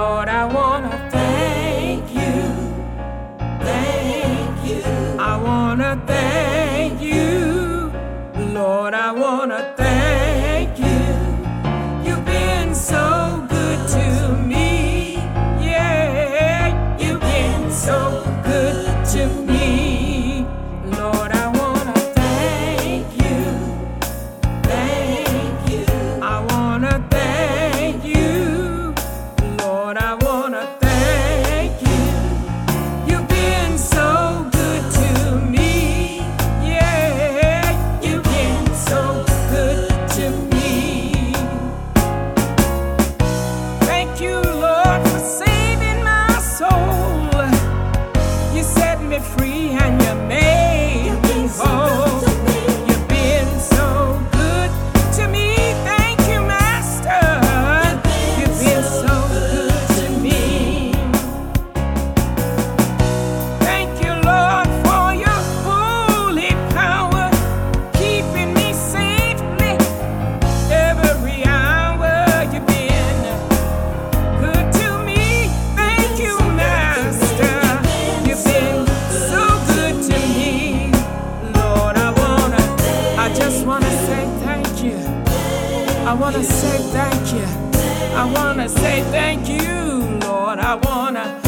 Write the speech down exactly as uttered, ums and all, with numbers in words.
Lord, I wanna thank you, thank you. I wanna thank you, Lord, I wanna thank you. You've been so good to me, yeah. You've been so good to me, Lord, I wanna thank you, thank you. I wanna thank you, Lord, I wanna thank you. You've been so good to me, yeah. You've been so good to me. Thank you, Lord, for saving my soul. You set me free and you made me whole. You've been so good to me. Thank you, Master. You've been so good to me. Thank you, Lord, for your holy power, keeping me safely every hour. You've been good to me. Thank you, Master. You've been so good to me. Lord, I wanna, I just wanna say thank you. I wanna say thank you. I wanna say thank you, Lord. I wanna